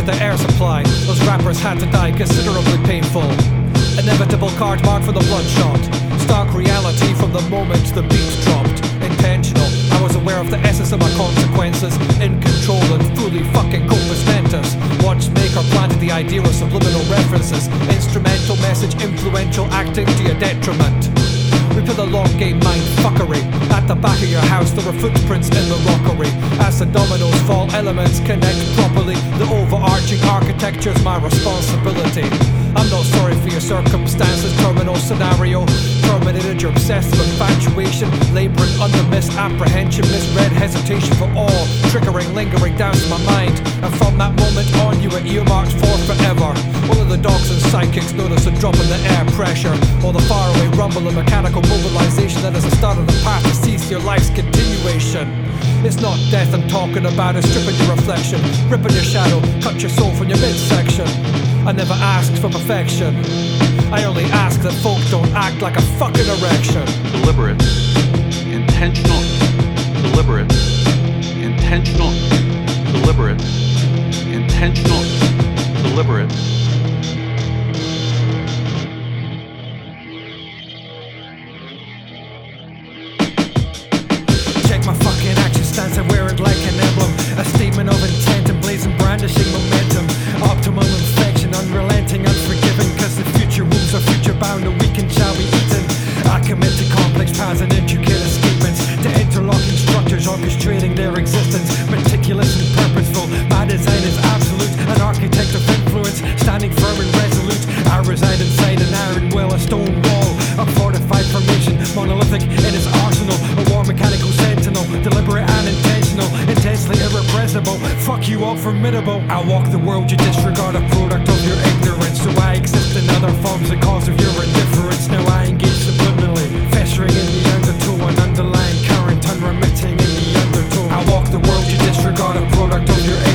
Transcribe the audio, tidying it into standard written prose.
disrupted the air supply. Those rappers had to die, considerably painful. Inevitable card marked for the bloodshot. Stark reality from the moment the beats dropped. Intentional, I was aware of the essence of my consequences. In control and fully fucking compos mentis. Watchmaker planted the idea of subliminal references. Instrumental message, influential, acting to your detriment. We play the long game, mind fuckery. At the back of your house there are footprints in the rockery. As the dominoes fall, elements connect properly. The overarching architecture's my responsibility. I'm not sorry for your circumstances, terminal scenario. Terminated your obsessive infatuation, labouring under misapprehension, misread hesitation for all, triggering, lingering down to my mind. And from that moment on you were earmarked for forever. All of the dogs and psychics notice a drop in the air pressure, or the faraway rumble of mechanical mobilization that is the start of the path to cease your life's continuation. It's not death I'm talking about, it's stripping your reflection, ripping your shadow, cut your soul from your midsection. I never asked for perfection, I only ask that folk don't act like a fucking erection. Deliberate, intentional, deliberate, intentional, deliberate, intentional, deliberate. Check my fucking action stance, I wear it like an emblem. A statement of intent and blazing brandishing momentum. Optimum infection, unrelenting, unforgiving. Cause the future wounds are future bound and weakened shall be eaten. I commit to complex paths and intricate escapements, to interlocking structures orchestrating their existence. Meticulous and purposeful, my design is absolute. An architect of influence, standing firm and resolute. I reside inside an iron will, a stone wall, a fortified formation, monolithic in its arsenal. A war mechanical sentinel, deliberate and intentional, intensely irrepressible. Fuck you all, formidable. I walk the world, you disregard a product of your ignorance. So I exist in other forms, the cause of your indifference. Now I engage subliminally, festering in the undertow, an underlying current, unremitting in the undertow. I walk the world, you disregard a product of your ignorance.